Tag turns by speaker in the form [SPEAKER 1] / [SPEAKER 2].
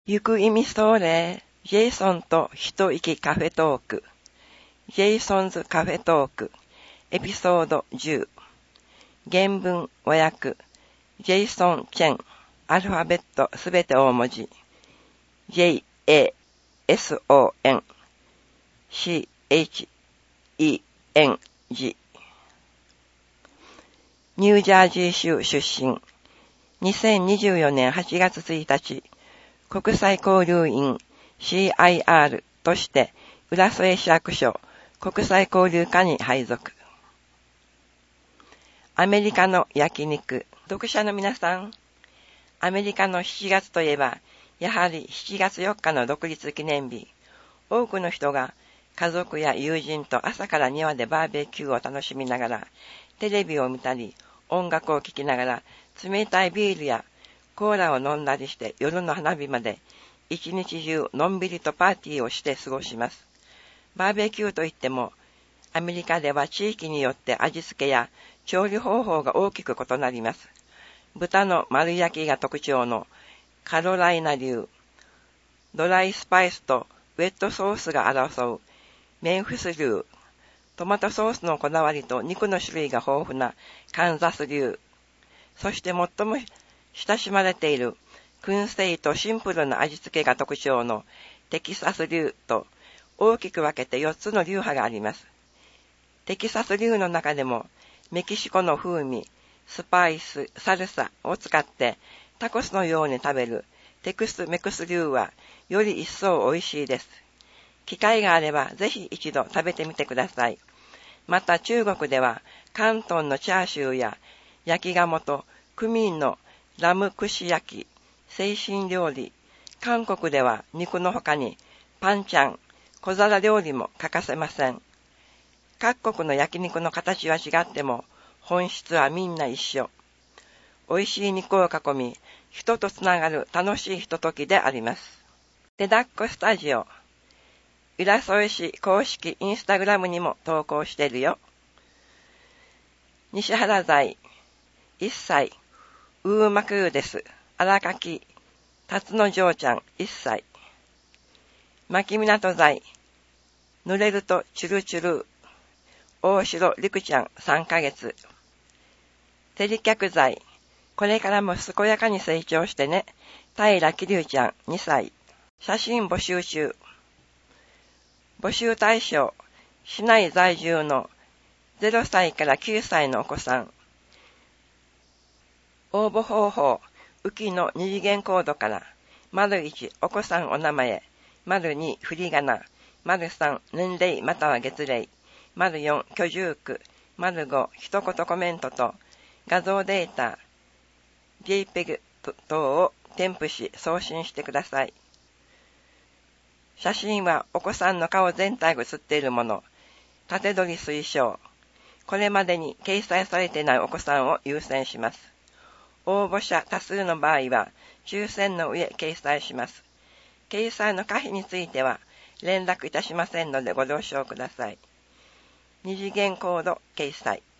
[SPEAKER 1] 行く意味それ、ジェイソンと一息カフェトーク、ジェイソンズカフェトーク、エピソード10、原文和訳、ジェイソン・チェン、アルファベットすべて大文字、J-A-S-O-N、C-H-E-N-G、ニュージャージー州出身、2024年8月1日、国際交流員 CIR として浦添市役所国際交流課に配属。アメリカの焼肉。読者の皆さん、アメリカの7月といえば、やはり7月4日の独立記念日。多くの人が家族や友人と朝から庭でバーベキューを楽しみながら、テレビを見たり、音楽を聴きながら、冷たいビールやコーラを飲んだりして夜の花火まで一日中のんびりとパーティーをして過ごします。バーベキューといってもアメリカでは地域によって味付けや調理方法が大きく異なります。豚の丸焼きが特徴のカロライナ流、ドライスパイスとウェットソースが争うメンフィス流、トマトソースのこだわりと肉の種類が豊富なカンザス流、そして最も親しまれている燻製とシンプルな味付けが特徴のテキサス流と大きく分けて4つの流派があります。テキサス流の中でもメキシコの風味、スパイス、サルサを使ってタコスのように食べるテクスメクス流はより一層美味しいです。機会があればぜひ一度食べてみてください。また中国では広東のチャーシューや焼き鴨とクミンのラム串焼き、精神料理、韓国では肉の他にパンチャン、小皿料理も欠かせません。各国の焼肉の形は違っても本質はみんな一緒。美味しい肉を囲み、人とつながる楽しいひとときであります。テダッコスタジオ、浦添市公式インスタグラムにも投稿してるよ。西原在、1歳、ウーマクーです。荒垣、辰野嬢ちゃん1歳。牧港在、濡れるとチュルチュル、大城陸ちゃん3ヶ月。照り客在、これからも健やかに成長してね。平桐生ちゃん2歳。写真募集中。募集対象、市内在住の0歳から9歳のお子さん。応募方法、浮きの二次元コードから、1、お子さんお名前、2、振り仮名、3、年齢または月齢、4、居住区、5、一言コメントと、画像データ、JPEG 等を添付し送信してください。写真はお子さんの顔全体が写っているもの、縦撮り推奨。これまでに掲載されていないお子さんを優先します。応募者多数の場合は、抽選の上掲載します。掲載の可否については、連絡いたしませんのでご了承ください。二次元コード掲載。